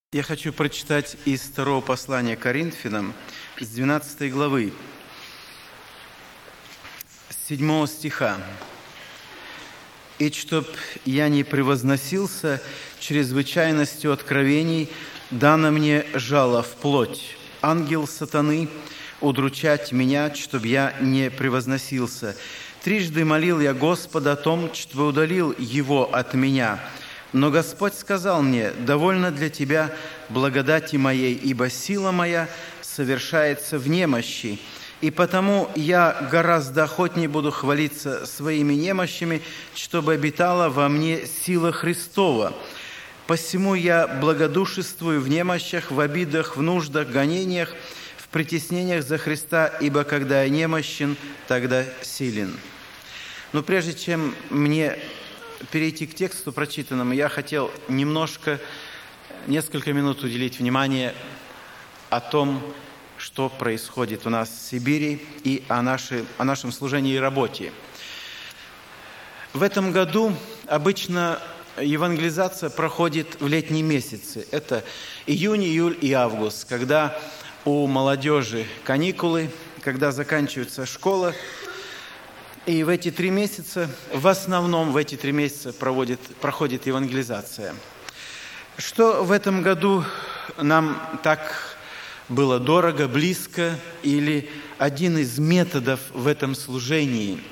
Я хочу прочитать из второго послания Коринфянам, с 12 главы, с 7 стиха. «И чтоб я не превозносился чрезвычайностью откровений, дано мне жало в плоть, ангел сатаны, удручать меня, чтоб я не превозносился. Трижды молил я Господа о том, чтобы удалил его от меня. Но Господь сказал мне: довольно для тебя благодати моей, ибо сила моя совершается в немощи. И потому я гораздо охотнее буду хвалиться своими немощами, чтобы обитала во мне сила Христова. Посему я благодушествую в немощах, в обидах, в нуждах, гонениях, в притеснениях за Христа, ибо когда я немощен, тогда силен». Но прежде чем мне перейти к тексту прочитанному, я хотел несколько минут уделить внимание о том, что происходит у нас в Сибири, и о нашем служении и работе. В этом году обычно евангелизация проходит в летние месяцы. Это июнь, июль и август, когда у молодежи каникулы, когда заканчивается школа. И в эти 3 месяца, в основном в эти 3 месяца проходит евангелизация. Что в этом году нам так было дорого, близко, или один из методов в этом служении?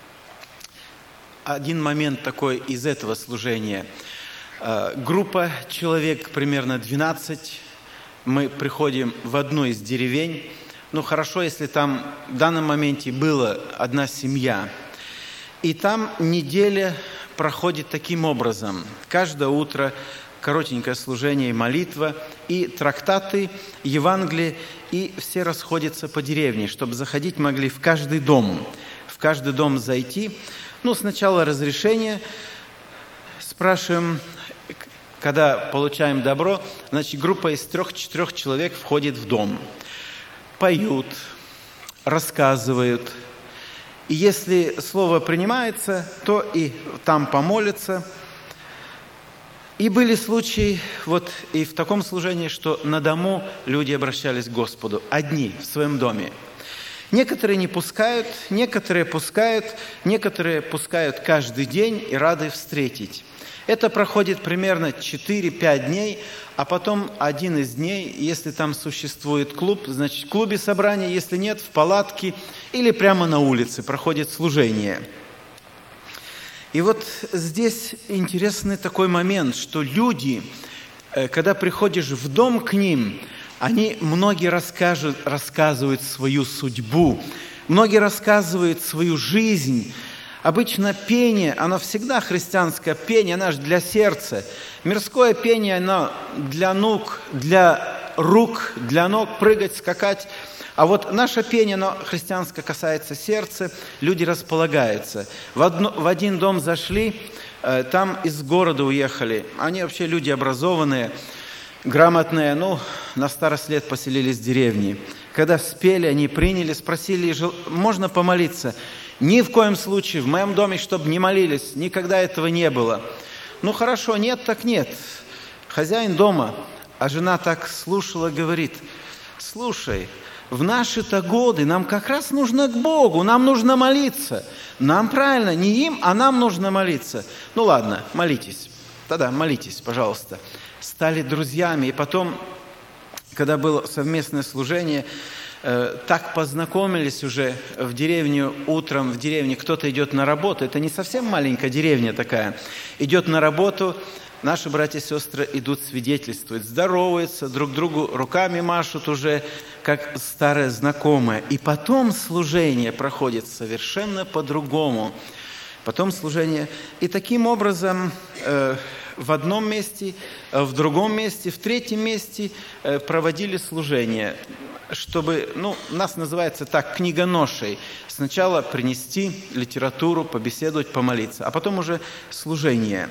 Один момент такой из этого служения. Группа человек, примерно 12, мы приходим в одну из деревень. Ну, хорошо, если там в данном моменте была одна семья. И там неделя проходит таким образом. Каждое утро коротенькое служение и молитва, и трактаты, Евангелие, и все расходятся по деревне, чтобы заходить могли в каждый дом. В каждый дом зайти. Ну, сначала разрешение спрашиваем. Когда получаем добро, значит, группа из 3-4 человек входит в дом. Поют, рассказывают. И если слово принимается, то и там помолятся. И были случаи, вот и в таком служении, что на дому люди обращались к Господу, одни, в своем доме. Некоторые не пускают, некоторые пускают каждый день и рады встретить. Это проходит примерно 4-5 дней, а потом один из дней, если там существует клуб, значит, в клубе собрание, если нет, в палатке или прямо на улице проходит служение. И вот здесь интересный такой момент, что люди, когда приходишь в дом к ним, многие рассказывают свою судьбу, многие рассказывают свою жизнь. Обычно пение, оно всегда христианское пение, оно же для сердца. Мирское пение, оно для ног, для рук, для ног, прыгать, скакать. А вот наше пение, оно христианское касается сердца, люди располагаются. В один дом зашли, там из города уехали. Они вообще люди образованные, грамотные, на старость лет поселились в деревне. Когда спели, они приняли, спросили, можно помолиться? Ни в коем случае в моем доме, чтобы не молились, никогда этого не было. Ну хорошо, нет так нет. Хозяин дома, а жена так слушала, говорит: слушай, в наши-то годы нам как раз нужно к Богу, нам нужно молиться. Нам правильно, не им, а нам нужно молиться. Ну ладно, молитесь. Тогда молитесь, пожалуйста. Стали друзьями, и потом, когда было совместное служение, так познакомились уже в деревню утром, в деревне кто-то идет на работу, это не совсем маленькая деревня такая, идет на работу, наши братья и сестры идут свидетельствовать, здороваются, друг другу руками машут уже, как старые знакомые. И потом служение проходит совершенно по-другому. Потом служение. И таким образом в одном месте, в другом месте, в третьем месте проводили служение, чтобы, нас называется так, книгоношей. Сначала принести литературу, побеседовать, помолиться, а потом уже служение.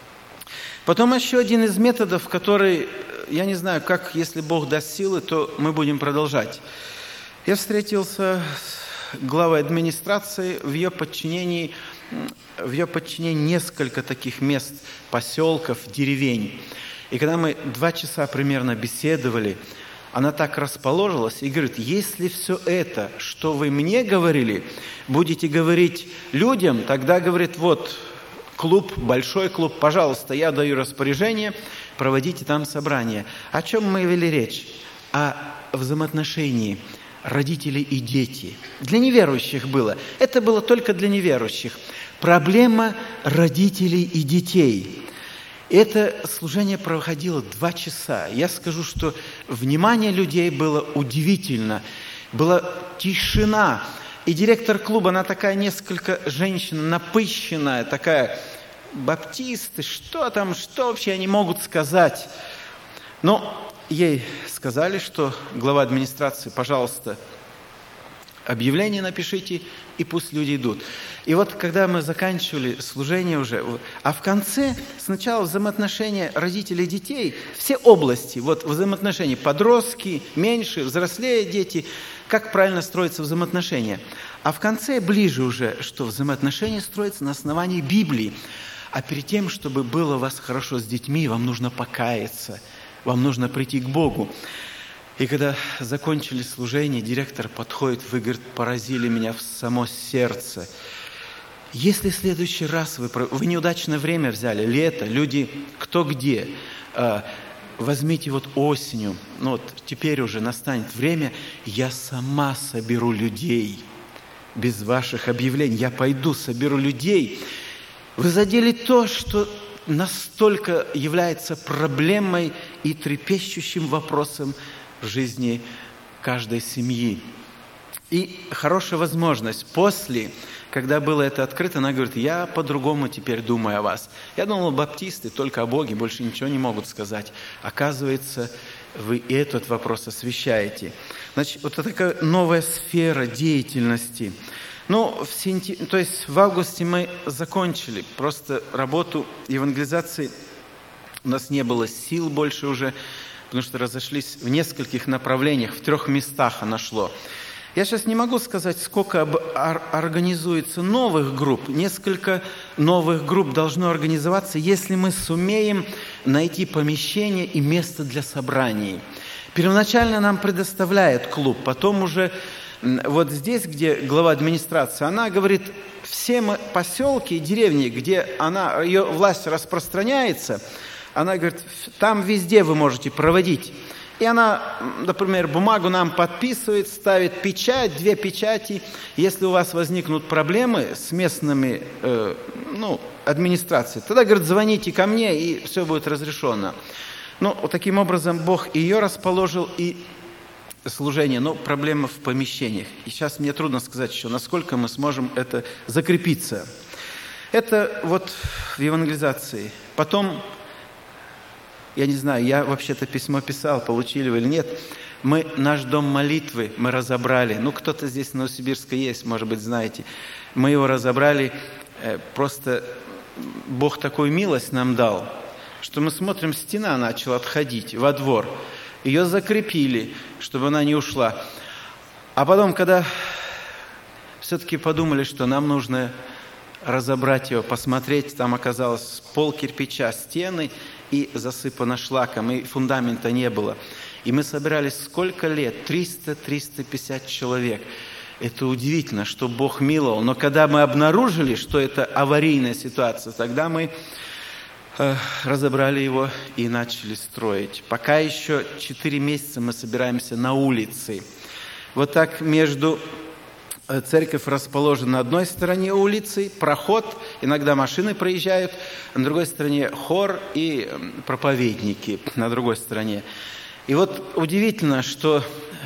Потом еще один из методов, который, я не знаю, как, если Бог даст силы, то мы будем продолжать. Я встретился с главой администрации, в ее подчинении несколько таких мест, поселков, деревень. И когда мы 2 часа примерно беседовали, она так расположилась и говорит: если все это, что вы мне говорили, будете говорить людям, тогда, говорит, вот клуб, большой клуб, пожалуйста, я даю распоряжение, проводите там собрание. О чем мы вели речь? О взаимоотношении родителей и детей. Для неверующих было. Это было только для неверующих. Проблема родителей и детей. Это служение проходило 2 часа. Я скажу, что внимание людей было удивительно. Была тишина. И директор клуба, она такая несколько женщина напыщенная, такая: баптисты, что там, что вообще они могут сказать? Но ей сказали, что глава администрации: пожалуйста, объявление напишите, и пусть люди идут. И вот когда мы заканчивали служение уже, а в конце сначала взаимоотношения родителей и детей, все области, вот взаимоотношения подростки, меньшие, взрослее дети, как правильно строятся взаимоотношения. А в конце ближе уже, что взаимоотношения строятся на основании Библии. А перед тем, чтобы было у вас хорошо с детьми, вам нужно покаяться, вам нужно прийти к Богу. И когда закончили служение, директор подходит, вы, говорит, поразили меня в само сердце. Если в следующий раз вы неудачное время взяли, лето, люди кто где, возьмите вот осенью, ну вот теперь уже настанет время, я сама соберу людей без ваших объявлений. Я пойду, соберу людей. Вы задели то, что настолько является проблемой и трепещущим вопросом в жизни каждой семьи. И хорошая возможность после, когда было это открыто, она говорит: я по-другому теперь думаю о вас. Я думал, баптисты только о Боге, больше ничего не могут сказать. Оказывается, вы этот вопрос освещаете. Значит, вот такая новая сфера деятельности. Ну, то есть в августе мы закончили просто работу евангелизации. У нас не было сил больше уже, потому что разошлись в нескольких направлениях, в 3 местах она шло. Я сейчас не могу сказать, сколько организуется новых групп. Несколько новых групп должно организоваться, если мы сумеем найти помещение и место для собраний. Первоначально нам предоставляет клуб, потом уже вот здесь, где глава администрации, она говорит: все поселки и деревни, где ее власть распространяется, она говорит, там везде вы можете проводить. И она, например, бумагу нам подписывает, ставит печать, 2 печати. Если у вас возникнут проблемы с местными администрацией, тогда, говорит, звоните ко мне, и все будет разрешено. Ну, вот таким образом Бог ее расположил, и служение, но проблема в помещениях. И сейчас мне трудно сказать еще, насколько мы сможем это закрепиться. Это вот в евангелизации. Потом, я не знаю, я вообще-то письмо писал, получили вы или нет, наш дом молитвы мы разобрали. Ну, кто-то здесь в Новосибирске есть, может быть, знаете. Мы его разобрали, просто Бог такую милость нам дал, что мы смотрим, стена начала отходить во двор. Ее закрепили, чтобы она не ушла. А потом, когда все-таки подумали, что нам нужно разобрать его, посмотреть, там оказалось пол кирпича, стены, и засыпано шлаком, и фундамента не было. И мы собирались сколько лет? 300-350 человек. Это удивительно, что Бог миловал. Но когда мы обнаружили, что это аварийная ситуация, тогда мы разобрали его и начали строить. Пока еще 4 месяца мы собираемся на улице. Вот так церковь расположена на одной стороне улицы, проход, иногда машины проезжают, а на другой стороне хор и проповедники на другой стороне. И вот удивительно, что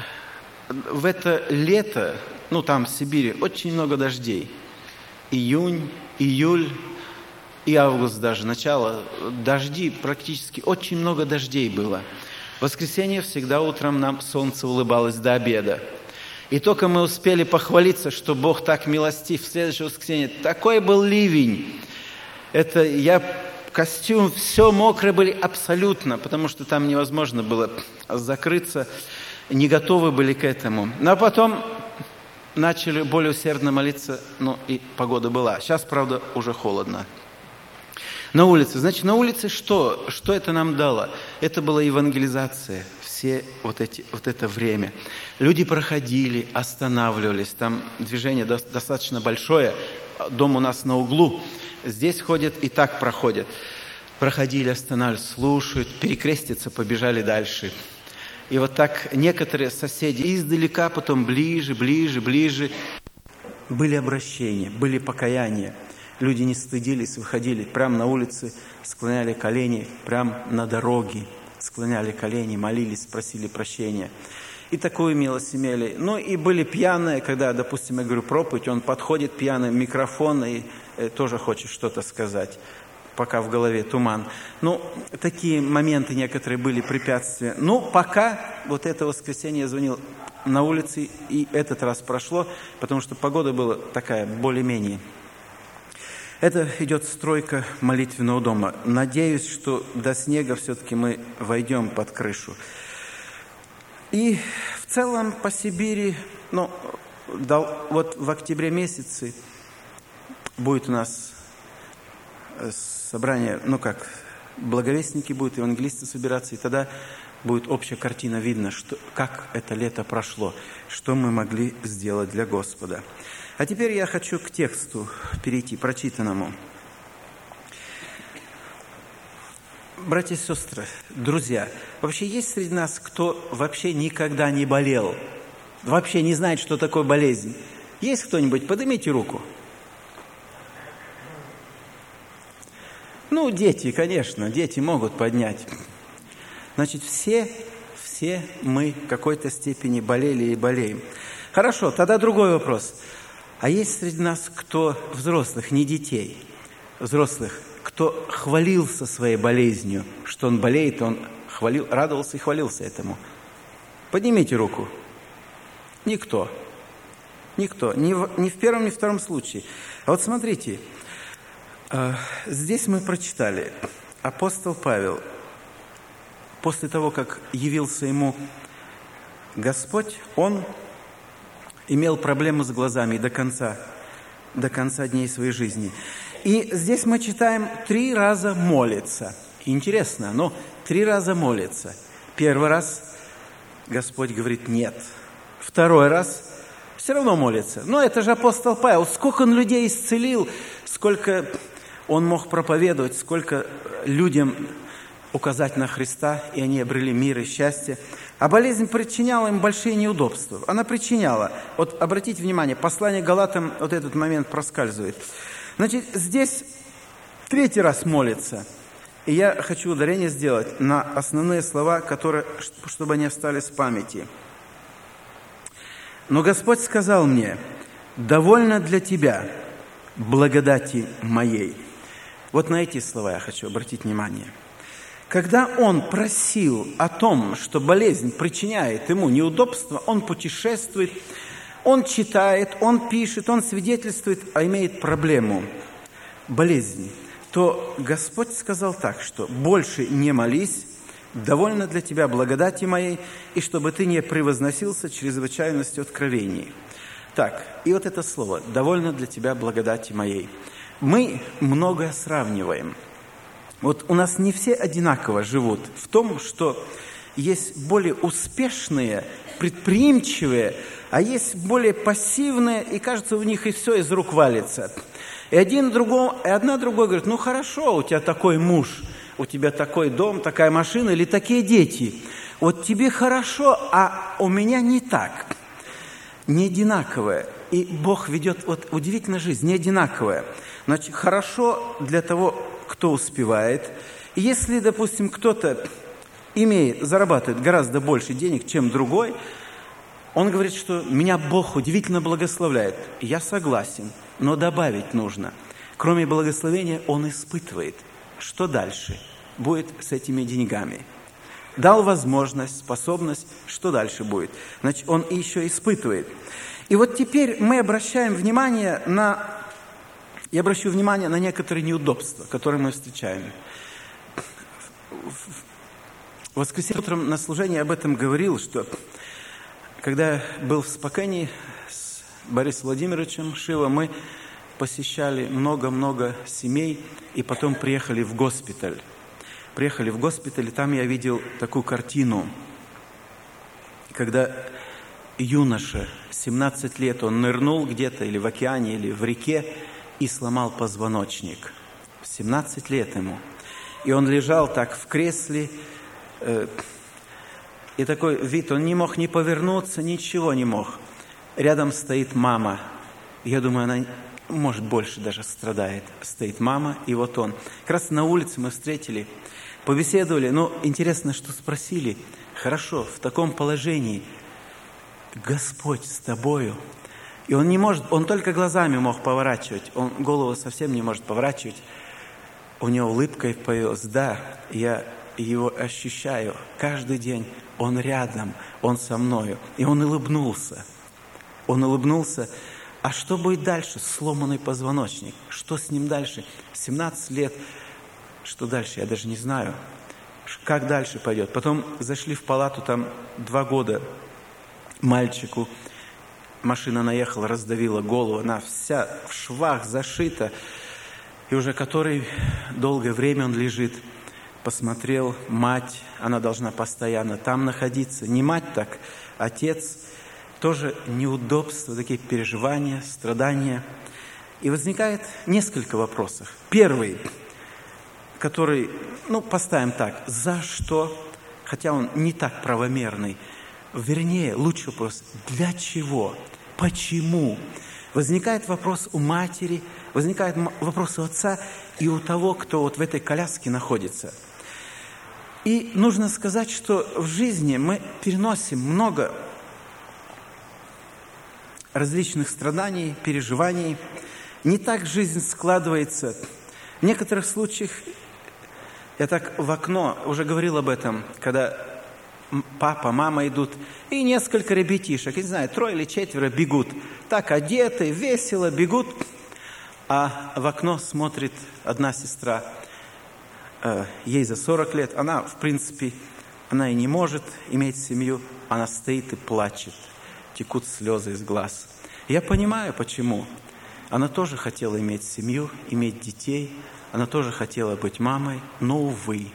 в это лето, там в Сибири, очень много дождей. Июнь, июль и август даже, начало, дожди практически, очень много дождей было. В воскресенье всегда утром нам солнце улыбалось до обеда. И только мы успели похвалиться, что Бог так милостив, в следующее воскресенье такой был ливень. Костюм, все мокрые были абсолютно, потому что там невозможно было закрыться, не готовы были к этому. Но потом начали более усердно молиться, и погода была. Сейчас, правда, уже холодно. На улице. Значит, на улице что? Что это нам дало? Это была евангелизация. Вот это время. Люди проходили, останавливались. Там движение достаточно большое. Дом у нас на углу. Здесь ходят и так проходят. Проходили, останавливались, слушают, перекрестятся, побежали дальше. И вот так некоторые соседи издалека, потом ближе. Были обращения, были покаяния. Люди не стыдились, выходили прямо на улице, склоняли колени, прямо на дороге. Склоняли колени, молились, просили прощения. И такую милость имели. Ну и были пьяные, когда, допустим, я говорю проповедь, он подходит пьяный, микрофон и тоже хочет что-то сказать, пока в голове туман. Ну, такие моменты некоторые были, препятствия. Ну, пока вот это воскресенье я звонил на улице, и этот раз прошло, потому что погода была такая, более-менее. Это идет стройка молитвенного дома. Надеюсь, что до снега все-таки мы войдем под крышу. И в целом по Сибири, вот в октябре месяце будет у нас собрание, благовестники будут, евангелисты собираться, и тогда будет общая картина, видно, как это лето прошло, что мы могли сделать для Господа. А теперь я хочу к тексту перейти, прочитанному. Братья и сестры, друзья, вообще есть среди нас, кто вообще никогда не болел? Вообще не знает, что такое болезнь? Есть кто-нибудь? Поднимите руку. Дети, конечно, дети могут поднять. Значит, все мы в какой-то степени болели и болеем. Хорошо, тогда другой вопрос. А есть среди нас кто взрослых, не детей, взрослых, кто хвалился своей болезнью, что он болеет, он радовался и хвалился этому? Поднимите руку. Никто. Ни в первом, ни в втором случае. А вот смотрите, здесь мы прочитали, апостол Павел, после того, как явился ему Господь, он имел проблемы с глазами до конца дней своей жизни. И здесь мы читаем 3 раза молится. Интересно, 3 раза молится. Первый раз Господь говорит нет. Второй раз все равно молится. Но это же апостол Павел. Сколько он людей исцелил, сколько он мог проповедовать, сколько людям указать на Христа, и они обрели мир и счастье. А болезнь причиняла им большие неудобства. Она причиняла. Вот обратите внимание, послание Галатам вот этот момент проскальзывает. Значит, здесь 3 раз молится. И я хочу ударение сделать на основные слова, чтобы они остались в памяти. «Но Господь сказал мне, довольно для тебя благодати моей». Вот на эти слова я хочу обратить внимание. Когда он просил о том, что болезнь причиняет ему неудобства, он путешествует, он читает, он пишет, он свидетельствует, а имеет проблему болезни, то Господь сказал так, что «больше не молись, довольно для тебя благодати моей, и чтобы ты не превозносился чрезвычайностью откровений». Так, и вот это слово «довольно для тебя благодати моей». Мы многое сравниваем. Вот у нас не все одинаково живут в том, что есть более успешные, предприимчивые, а есть более пассивные, и кажется, у них и все из рук валится. И одна другой говорит, хорошо, у тебя такой муж, у тебя такой дом, такая машина или такие дети. Вот тебе хорошо, а у меня не так. Не одинаковое. И Бог ведет, удивительная жизнь, не одинаковая. Значит, хорошо для того, кто успевает. И если, допустим, кто-то зарабатывает гораздо больше денег, чем другой, он говорит, что меня Бог удивительно благословляет. Я согласен, но добавить нужно. Кроме благословения, он испытывает, что дальше будет с этими деньгами. Дал возможность, способность, что дальше будет. Значит, он еще испытывает. И вот теперь мы обращаем внимание я обращу внимание на некоторые неудобства, которые мы встречаем. В воскресенье утром на служении об этом говорил, что когда я был в Спокане с Борисом Владимировичем Шило, мы посещали много-много семей, и потом приехали в госпиталь. Приехали в госпиталь, и там я видел такую картину, когда юноша, 17 лет, он нырнул где-то или в океане, или в реке и сломал позвоночник. 17 лет ему. И он лежал так в кресле, и такой вид, он не мог ни повернуться, ничего не мог. Рядом стоит мама. Я думаю, она, может, больше даже страдает. Стоит мама, и вот он. Как раз на улице мы встретили, побеседовали. Но интересно, что спросили. Хорошо, в таком положении Господь с тобою. И он не может, он только глазами мог поворачивать. Он голову совсем не может поворачивать. У него улыбкой появилась. Да, я его ощущаю каждый день. Он рядом, он со мною. И он улыбнулся. Он улыбнулся. А что будет дальше? Сломанный позвоночник. Что с ним дальше? 17 лет. Что дальше? Я даже не знаю. Как дальше пойдет? Потом зашли в палату, там 2 года мальчику. Машина наехала, раздавила голову. Она вся в швах зашита. И уже который долгое время он лежит. Посмотрел, мать, она должна постоянно там находиться. Не мать так, отец. Тоже неудобства, такие переживания, страдания. И возникает несколько вопросов. Первый, который, поставим так, за что, хотя он не так правомерный, вернее, лучший вопрос, для чего, почему? Возникает вопрос у матери, возникает вопрос у отца и у того, кто вот в этой коляске находится. И нужно сказать, что в жизни мы переносим много различных страданий, переживаний. Не так жизнь складывается. В некоторых случаях, я так в окно уже говорил об этом, когда папа, мама идут, и несколько ребятишек, не знаю, 3 или 4 бегут. Так одеты, весело бегут, а в окно смотрит одна сестра, ей за 40 лет, она, в принципе, она и не может иметь семью, она стоит и плачет, текут слезы из глаз. Я понимаю, почему. Она тоже хотела иметь семью, иметь детей, она тоже хотела быть мамой, но увы.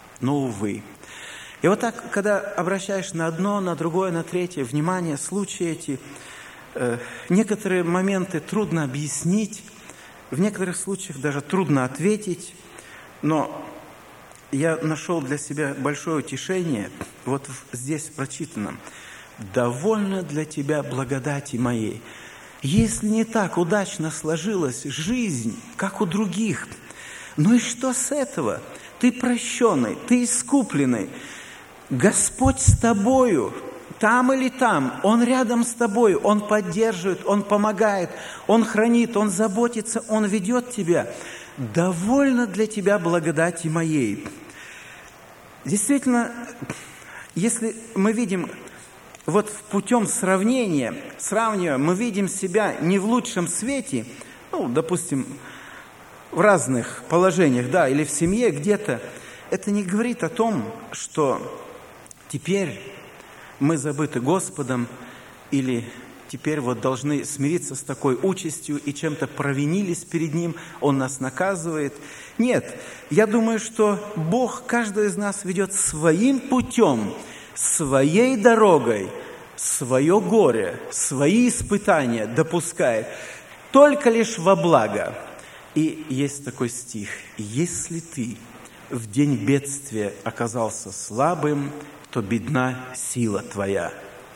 И вот так, когда обращаешь на одно, на другое, на третье внимание, случаи эти, некоторые моменты трудно объяснить, в некоторых случаях даже трудно ответить, но я нашел для себя большое утешение вот здесь прочитанном. «Довольно для тебя благодати моей». Если не так удачно сложилась жизнь, как у других, ну и что с этого? Ты прощенный, ты искупленный. Господь с тобою, там или там, Он рядом с тобою, Он поддерживает, Он помогает, Он хранит, Он заботится, Он ведет тебя. Довольно для тебя благодати моей. Действительно, если мы видим, вот путем сравнивая, мы видим себя не в лучшем свете, допустим, в разных положениях, да, или в семье где-то, это не говорит о том, что теперь мы забыты Господом, или теперь вот должны смириться с такой участью и чем-то провинились перед Ним, Он нас наказывает. Нет, я думаю, что Бог каждого из нас ведет своим путем, своей дорогой, свое горе, свои испытания допускает, только лишь во благо. И есть такой стих: «Если ты в день бедствия оказался слабым, то бедна сила твоя».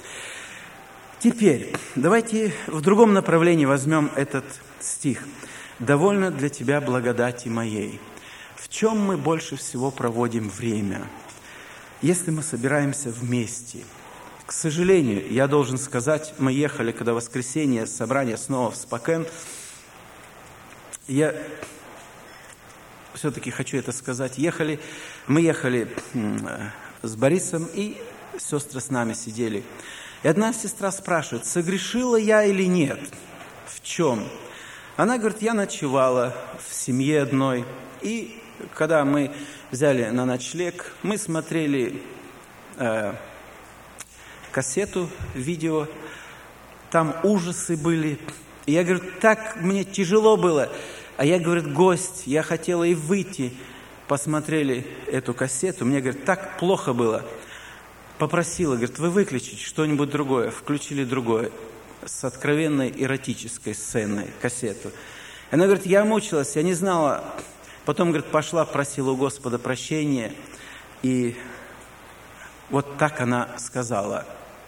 Теперь давайте в другом направлении возьмем этот стих. «Довольно для тебя благодати моей». В чем мы больше всего проводим время? Если мы собираемся вместе. К сожалению, я должен сказать, мы ехали, когда воскресенье, собрание снова в Спокен. Я все-таки хочу это сказать. Мы ехали с Борисом, и сестры с нами сидели. И одна сестра спрашивает: согрешила я или нет? В чем? Она говорит: я ночевала в семье одной, и когда мы взяли на ночлег, мы смотрели кассету, видео, там ужасы были, И я, говорю, так мне тяжело было. А я, говорит, гость, я хотела и выйти. Посмотрели эту кассету, мне, говорит, так плохо было. Попросила, говорит, вы выключите что-нибудь другое. Включили другое, с откровенной эротической сценой кассету. Она говорит, я мучилась, я не знала. Потом, говорит, пошла, просила у Господа прощения. И вот так она сказала.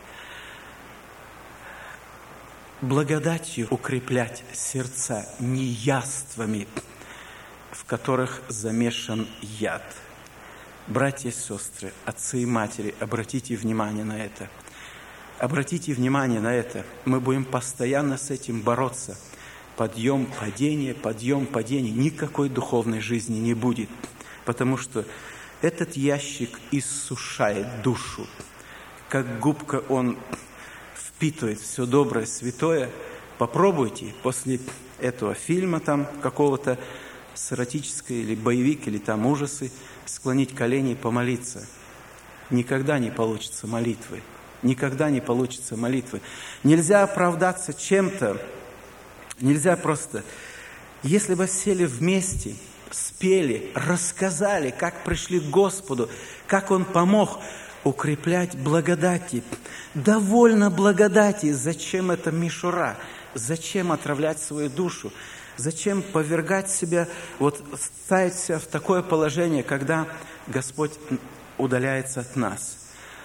Благодатью укреплять сердца не яствами, в которых замешан яд. Братья и сестры, отцы и матери, обратите внимание на это. Обратите внимание на это. Мы будем постоянно с этим бороться. Подъем, падение, подъем, падение. Никакой духовной жизни не будет, потому что этот ящик иссушает душу. Как губка он впитывает все доброе, святое. Попробуйте после этого фильма там какого-то с эротической или боевик, или там ужасы, склонить колени и помолиться. Никогда не получится молитвы. Никогда не получится молитвы. Нельзя оправдаться чем-то. Нельзя просто. Если бы сели вместе, спели, рассказали, как пришли к Господу, как Он помог укреплять благодати. Довольно благодати. Зачем эта мишура? Зачем отравлять свою душу? Зачем повергать себя, ставить себя в такое положение, когда Господь удаляется от нас?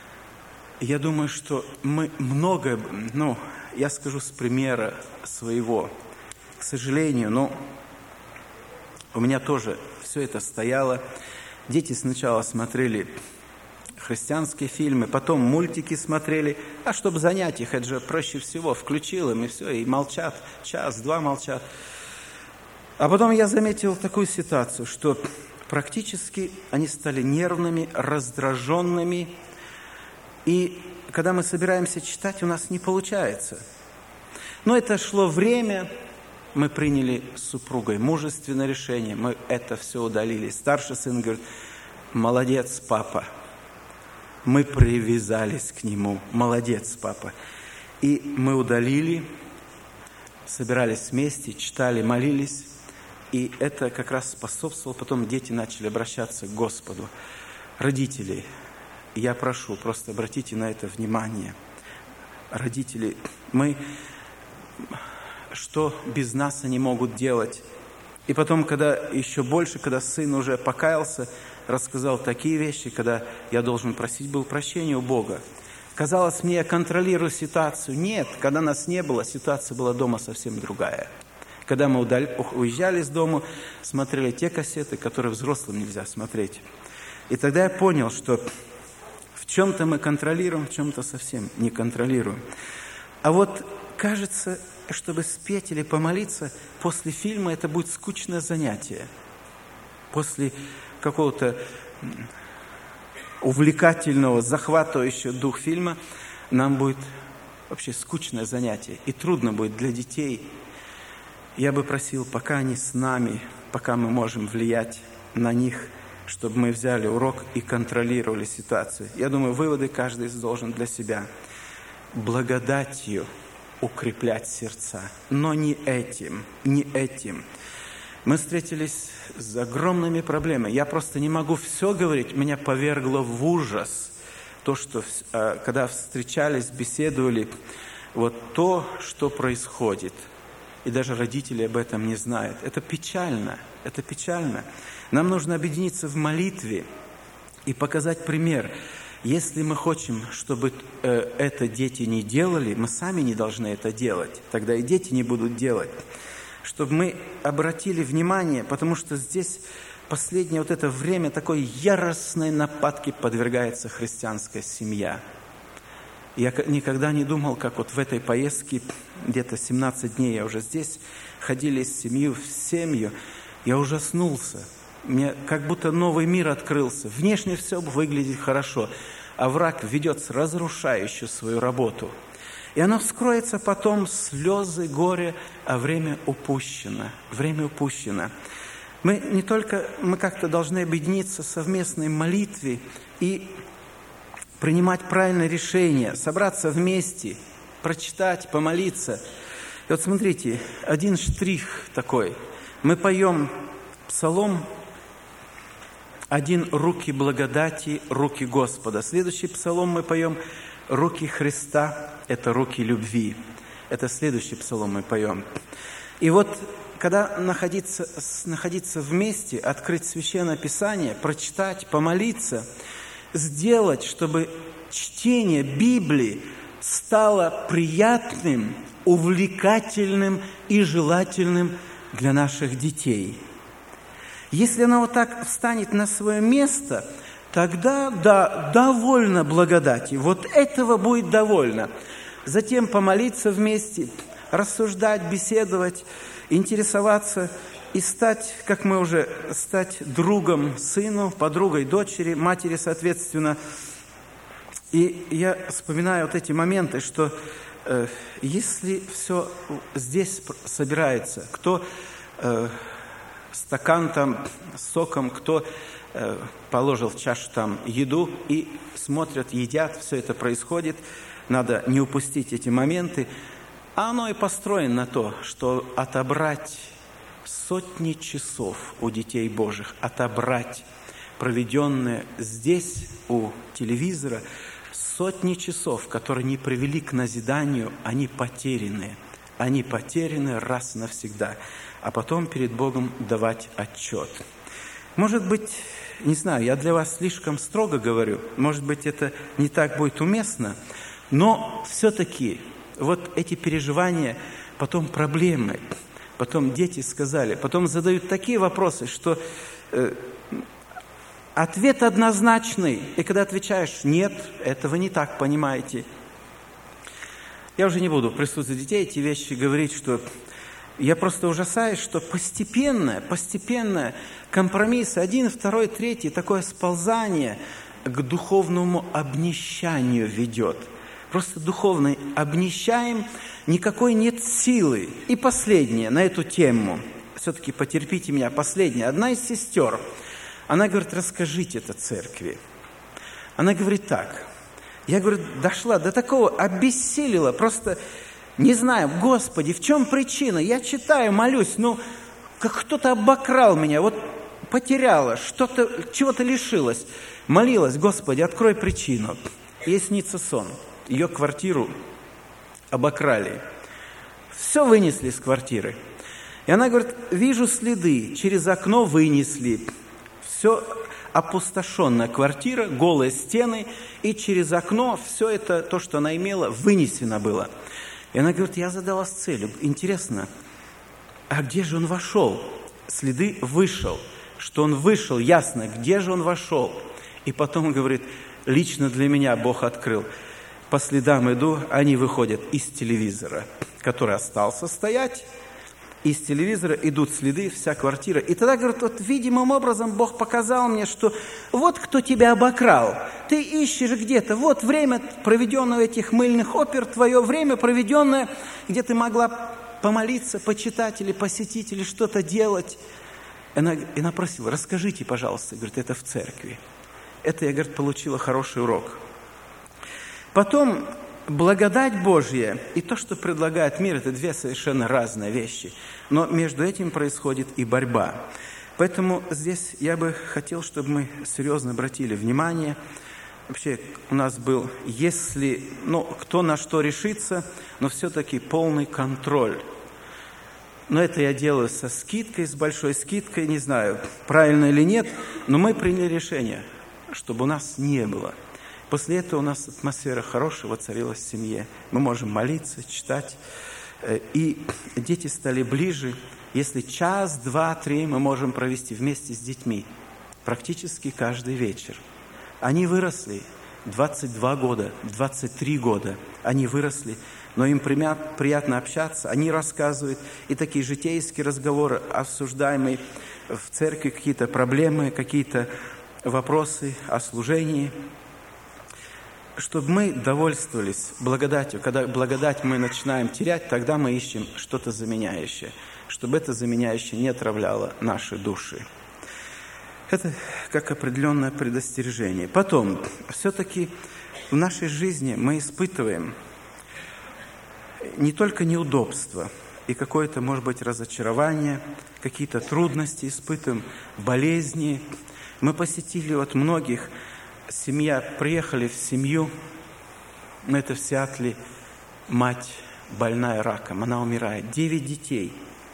Я думаю, что мы многое, я скажу с примера своего. К сожалению, у меня тоже все это стояло. Дети сначала смотрели христианские фильмы, потом мультики смотрели. А чтобы занять их, это же проще всего. Включил им, и все, и молчат. Час-два молчат. А потом я заметил такую ситуацию, что практически они стали нервными, раздраженными. И когда мы собираемся читать, у нас не получается. Но это шло время, мы приняли с супругой мужественное решение, мы это все удалили. Старший сын говорит, молодец, папа. Мы привязались к нему, молодец, папа. И мы удалили, собирались вместе, читали, молились. И это как раз способствовало, потом дети начали обращаться к Господу. Родители, я прошу, просто обратите на это внимание. Родители, что без нас они могут делать? И потом, когда еще больше, когда сын уже покаялся, рассказал такие вещи, когда я должен просить был прощения у Бога. Казалось мне, я контролирую ситуацию. Нет, когда нас не было, ситуация была дома совсем другая. Когда мы уезжали из дома, смотрели те кассеты, которые взрослым нельзя смотреть. И тогда я понял, что в чем-то мы контролируем, в чем-то совсем не контролируем. А вот кажется, чтобы спеть или помолиться, после фильма это будет скучное занятие. После какого-то увлекательного, захватывающего дух фильма нам будет вообще скучное занятие. И трудно будет для детей. Я бы просил, пока они с нами, пока мы можем влиять на них, чтобы мы взяли урок и контролировали ситуацию. Я думаю, выводы каждый должен для себя. Благодатью укреплять сердца, но не этим. Мы встретились с огромными проблемами. Я просто не могу все говорить, меня повергло в ужас. То, что когда встречались, беседовали, то, что происходит. И даже родители об этом не знают. Это печально. Нам нужно объединиться в молитве и показать пример. Если мы хотим, чтобы это дети не делали, мы сами не должны это делать. Тогда и дети не будут делать. Чтобы мы обратили внимание, потому что здесь последнее это время такой яростной нападки подвергается христианская семья. Я никогда не думал, как в этой поездке, где-то 17 дней я уже здесь, ходили с семьей в семью, я ужаснулся. Мне как будто новый мир открылся. Внешне все выглядит хорошо, а враг ведет разрушающую свою работу. И оно вскроется потом, слезы, горе, а время упущено. Мы как-то должны объединиться в совместной молитве и принимать правильное решение, собраться вместе, прочитать, помолиться. И вот смотрите, один штрих такой. Мы поем псалом один «Руки благодати, руки Господа». Следующий псалом мы поем «Руки Христа» – это руки любви. Это следующий псалом мы поем. И вот, когда находиться вместе, открыть Священное Писание, прочитать, помолиться, сделать, чтобы чтение Библии стало приятным, увлекательным и желательным для наших детей. Если оно вот так встанет на свое место, тогда, да, довольно благодати. Вот этого будет довольно. Затем помолиться вместе, рассуждать, беседовать, интересоваться и стать, как мы уже, стать другом сыну, подругой дочери, матери, соответственно. И я вспоминаю вот эти моменты, что если все здесь собирается, кто стакан там с соком, кто положил в чашу там еду и смотрят, едят, все это происходит, надо не упустить эти моменты. А оно и построено на то, что отобрать сотни часов у детей Божьих, отобрать проведенные здесь у телевизора, сотни часов, которые не привели к назиданию, они потеряны. Они потеряны раз навсегда. А потом перед Богом давать отчет. Может быть, не знаю, я для вас слишком строго говорю, может быть, это не так будет уместно, но все-таки вот эти переживания, потом проблемы, потом дети сказали, потом задают такие вопросы, что ответ однозначный, и когда отвечаешь «нет», этого не так понимаете. Я уже не буду в присутствии детей эти вещи говорить, что я просто ужасаюсь, что постепенно компромисс, один, второй, третий, такое сползание к духовному обнищанию ведет. Просто духовно обнищаем, никакой нет силы. И последнее на эту тему, все-таки потерпите меня, последнее. Одна из сестер, она говорит, расскажите это церкви. Она говорит так, я, говорю, дошла до такого, обессилила, просто не знаю, Господи, в чем причина? Я читаю, молюсь, как кто-то обокрал меня, вот потеряла, чего-то лишилась. Молилась, Господи, открой причину. Ей снится сон. Ее квартиру обокрали. Все вынесли из квартиры. И она говорит, вижу следы, через окно вынесли. Все опустошенная квартира, голые стены, и через окно все это, то, что она имела, вынесено было. И она говорит, я задалась целью. Интересно, а где же он вошел? Следы вышел. Что он вышел, ясно, где же он вошел? И потом говорит, лично для меня Бог открыл. По следам иду, они выходят из телевизора, который остался стоять. Из телевизора идут следы, вся квартира. И тогда, говорит, вот видимым образом Бог показал мне, что вот кто тебя обокрал. Ты ищешь где-то, вот время, проведенное в этих мыльных опер, твое время, проведенное, где ты могла помолиться, почитать или посетить, или что-то делать. Она просила, расскажите, пожалуйста, говорит, это в церкви. Это, я, говорит, получила хороший урок. Потом благодать Божья и то, что предлагает мир, это две совершенно разные вещи. Но между этим происходит и борьба. Поэтому здесь я бы хотел, чтобы мы серьезно обратили внимание. Вообще у нас был, если, кто на что решится, но все-таки полный контроль. Но это я делаю со скидкой, с большой скидкой, не знаю, правильно или нет, но мы приняли решение, чтобы у нас не было. После этого у нас атмосфера хорошая воцарилась в семье. Мы можем молиться, читать. И дети стали ближе. Если час, два, три мы можем провести вместе с детьми. Практически каждый вечер. Они выросли 22 года, 23 года. Они выросли, но им приятно общаться. Они рассказывают. И такие житейские разговоры, обсуждаемые в церкви, какие-то проблемы, какие-то вопросы о служении. Чтобы мы довольствовались благодатью. Когда благодать мы начинаем терять, тогда мы ищем что-то заменяющее. Чтобы это заменяющее не отравляло наши души. Это как определенное предостережение. Потом, все-таки в нашей жизни мы испытываем, не только неудобства и какое-то, может быть, разочарование, какие-то трудности испытываем, болезни. Мы посетили многих, приехали в семью, это в Сиэтле, мать больная раком, она умирает, 9 детей.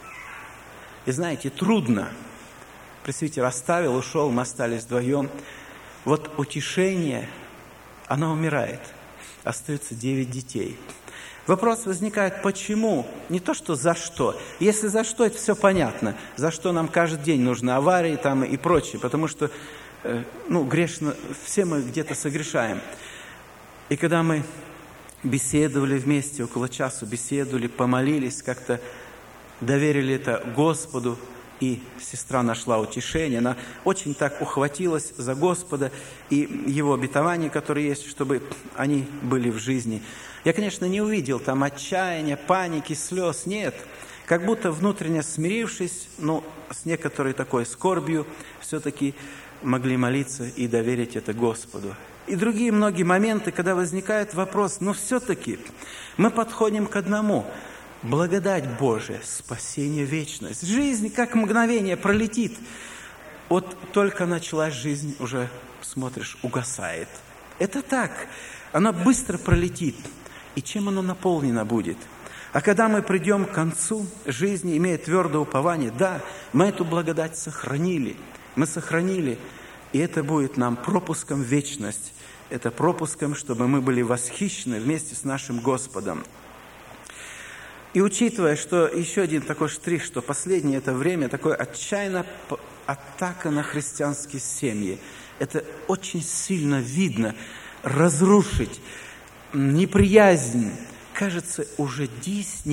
И знаете, трудно. Пресвитер оставил, ушел, мы остались вдвоем. Утешение, она умирает, остается 9 детей. Вопрос возникает, почему? Не то, что за что. Если за что, это все понятно. За что нам каждый день нужны аварии и прочее. Потому что, грешно, все мы где-то согрешаем. И когда мы беседовали вместе, около часа беседовали, помолились, как-то доверили это Господу, и сестра нашла утешение. Она очень так ухватилась за Господа и Его обетования, которые есть, чтобы они были в жизни. Я, конечно, не увидел там отчаяния, паники, слез, нет. Как будто внутренне смирившись, с некоторой такой скорбью, все-таки могли молиться и доверить это Господу. И другие многие моменты, когда возникает вопрос, все-таки мы подходим к одному – благодать Божия, спасение, вечность. Жизнь, как мгновение, пролетит. Только началась жизнь, уже, смотришь, угасает. Это так. Она быстро пролетит. И чем она наполнена будет? А когда мы придем к концу жизни, имея твердое упование, да, мы эту благодать сохранили. Мы сохранили. И это будет нам пропуском в вечность. Это пропуском, чтобы мы были восхищены вместе с нашим Господом. И учитывая, что еще один такой штрих, что последнее это время, такое отчаянная атака на христианские семьи. Это очень сильно видно. Разрушить, неприязнь. Кажется, уже 10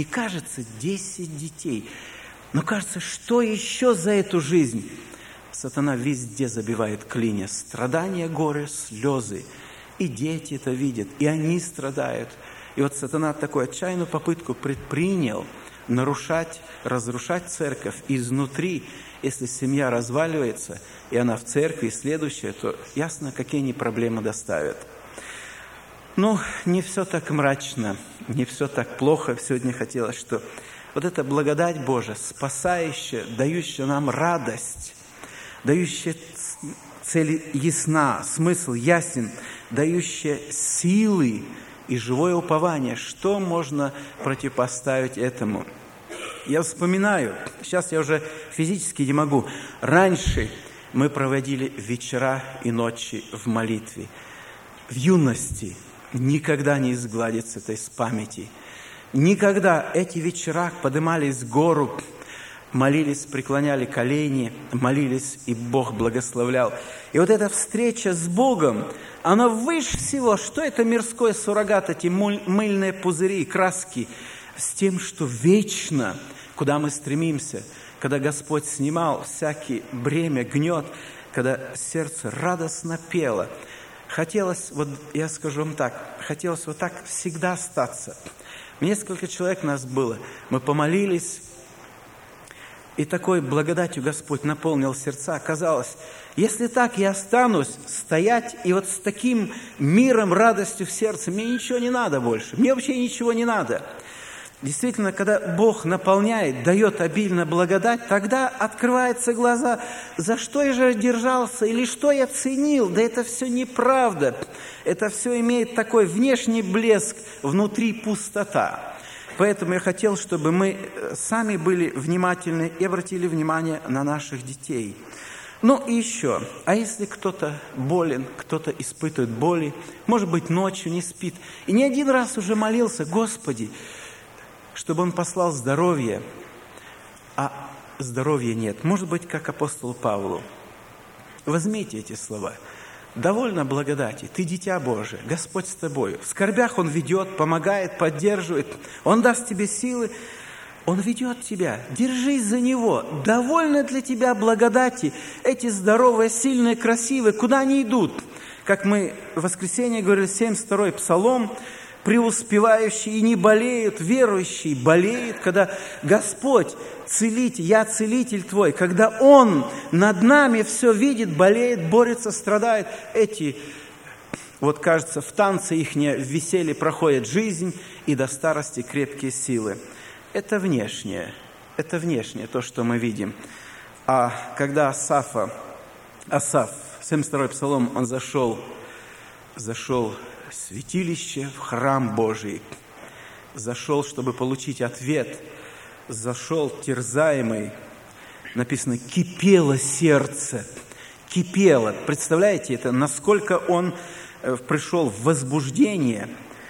детей. Но кажется, что еще за эту жизнь? Сатана везде забивает клинья. Страдания, горе, слезы. И дети это видят, и они страдают. И сатана такую отчаянную попытку предпринял нарушать, разрушать церковь изнутри. Если семья разваливается, и она в церкви, и следующая, то ясно, какие они проблемы доставят. Не все так мрачно, не все так плохо. Сегодня хотелось, что эта благодать Божия, спасающая, дающая нам радость, дающая цель ясна, смысл ясен, дающая силы, и живое упование. Что можно противопоставить этому? Я вспоминаю, сейчас я уже физически не могу. Раньше мы проводили вечера и ночи в молитве. В юности никогда не изгладится это из памяти. Никогда эти вечера поднимались в гору, молились, преклоняли колени, молились, и Бог благословлял. И эта встреча с Богом, она выше всего. Что это мирской суррогат, эти мыльные пузыри, краски, с тем, что вечно, куда мы стремимся, когда Господь снимал всякие бремя, гнет, когда сердце радостно пело. Хотелось, я скажу вам так, хотелось так всегда остаться. Несколько человек нас было, мы помолились, и такой благодатью Господь наполнил сердца. Казалось, если так я останусь стоять, и с таким миром, радостью в сердце, мне ничего не надо больше. Мне вообще ничего не надо. Действительно, когда Бог наполняет, дает обильно благодать, тогда открываются глаза, за что я же держался или что я ценил. Да это все неправда. Это все имеет такой внешний блеск, внутри пустота. Поэтому я хотел, чтобы мы сами были внимательны и обратили внимание на наших детей. И еще, а если кто-то болен, кто-то испытывает боли, может быть, ночью не спит, и не один раз уже молился, Господи, чтобы Он послал здоровье, а здоровья нет. Может быть, как апостолу Павлу. Возьмите эти слова. Довольно благодати, ты дитя Божие, Господь с тобою. В скорбях Он ведет, помогает, поддерживает. Он даст тебе силы, Он ведет тебя. Держись за Него. Довольно для тебя благодати. Эти здоровые, сильные, красивые, куда они идут? Как мы в воскресенье говорили, 72-й Псалом, преуспевающие и не болеют, верующие болеют, когда Господь целитель, я целитель Твой, когда Он над нами все видит, болеет, борется, страдает. Эти Вот, кажется, в танце ихнее веселье проходит жизнь, и до старости крепкие силы. Это внешнее то, что мы видим. А когда Асаф, 72-й псалом, он зашел в святилище, в храм Божий, зашел, чтобы получить ответ, зашел терзаемый, написано, кипело сердце, кипело. Представляете это, насколько он пришел в возбуждение,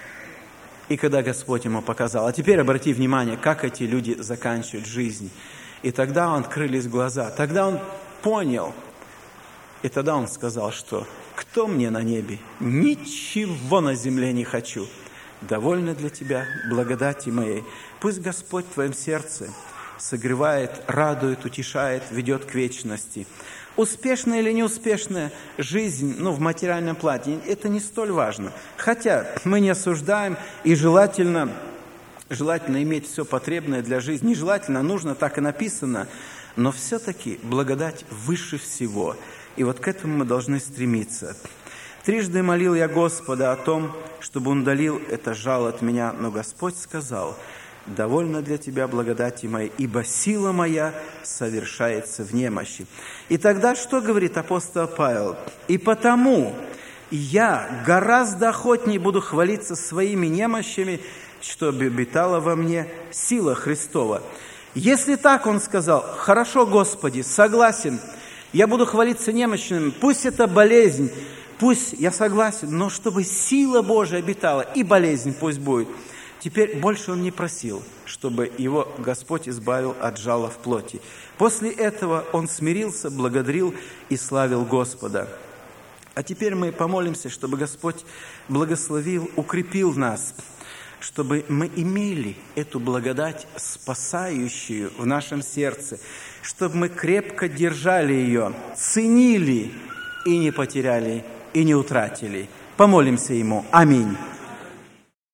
и когда Господь ему показал. А теперь обрати внимание, как эти люди заканчивают жизнь. И тогда открылись глаза, тогда он понял, и тогда он сказал, что «Кто мне на небе? Ничего на земле не хочу. Довольно для тебя благодати моей. Пусть Господь в твоем сердце согревает, радует, утешает, ведет к вечности». Успешная или неуспешная жизнь, в материальном плане, это не столь важно. Хотя мы не осуждаем, и желательно иметь все потребное для жизни. Нежелательно, нужно, так и написано. Но все-таки благодать выше всего. И вот к этому мы должны стремиться. «Трижды молил я Господа о том, чтобы Он удалил это жало от меня, но Господь сказал: довольно для тебя благодати моей, ибо сила моя совершается в немощи». И тогда что говорит апостол Павел? «И потому я гораздо охотнее буду хвалиться своими немощами, чтобы обитала во мне сила Христова». Если так он сказал, хорошо, Господи, согласен, я буду хвалиться немощным, пусть это болезнь, пусть я согласен, но чтобы сила Божия обитала, и болезнь пусть будет. Теперь больше он не просил, чтобы его Господь избавил от жала в плоти. После этого он смирился, благодарил и славил Господа. А теперь мы помолимся, чтобы Господь благословил, укрепил нас, чтобы мы имели эту благодать, спасающую в нашем сердце, чтобы мы крепко держали ее, ценили и не потеряли, и не утратили. Помолимся Ему. Аминь.